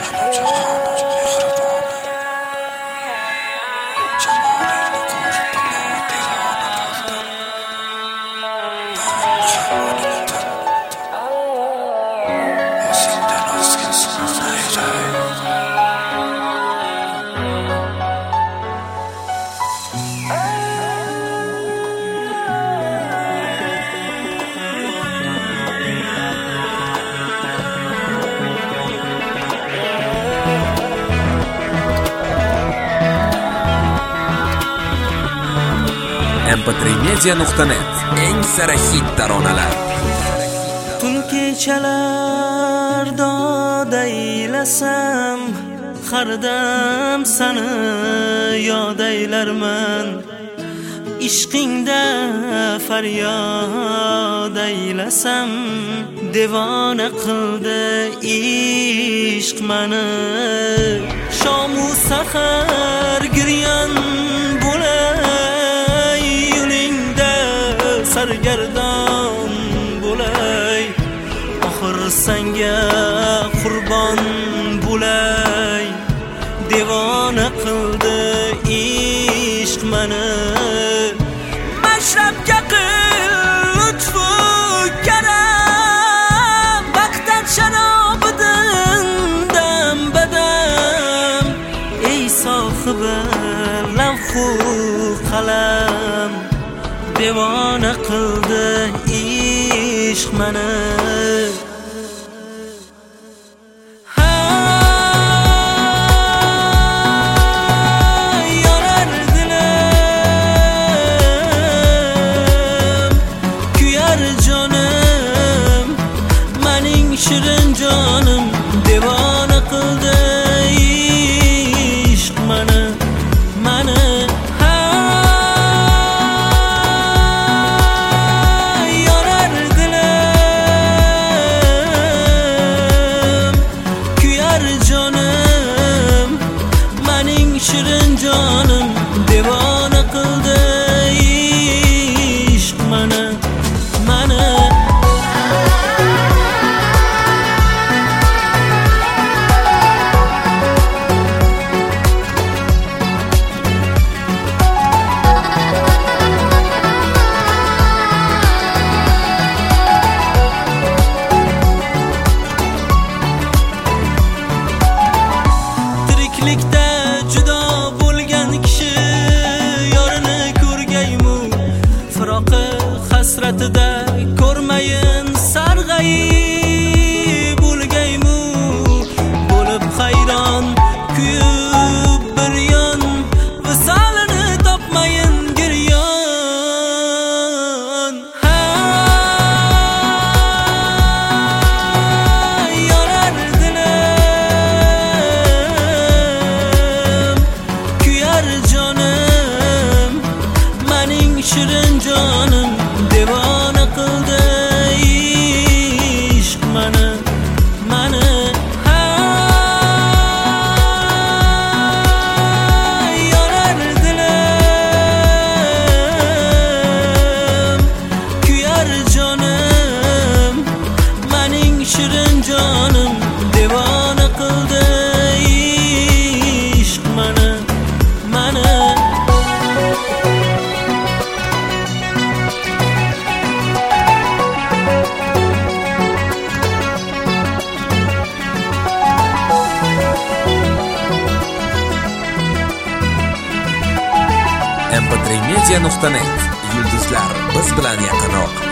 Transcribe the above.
mp3media.net eng sara hit taronalar. Tun kechalarda deylasam, har dam seni yod eylarman. Ishqingda faryod eylasam, devona qildi ishq meni. Shomu sahar giryan bo'lay, yo'lingda sargardon bo'lay. Oxir senga qurbon bo'lay, devona qildi ishq meni. Mashrabga qil lutfu karam, vaqtat sharobidan dam badam. Ey sohibi lavhu qalam, devona qildi ishq meni. Shirin jonim devona qildi ishq meni. Yorar dilim, kuyar jonim, mening shirin jonim devona qildi ishq meni. Tiriklikda judo bo'lgan kishi yorini ko'rgaymu, firoqi hasratida ko'rmayin sarg'ayib bo'lgaymu. Bo'lib hayron kuyib bir yon, visolini topmayin giryon. Yorar dilim, kuyar jonim, mening shirin jonim devona qildi ishq meni. Yorar dilim, kuyar jonim, mening shirin jonim devona qildi ishq meni. mp3media.net yulduzlar biz bilan yaqinroq.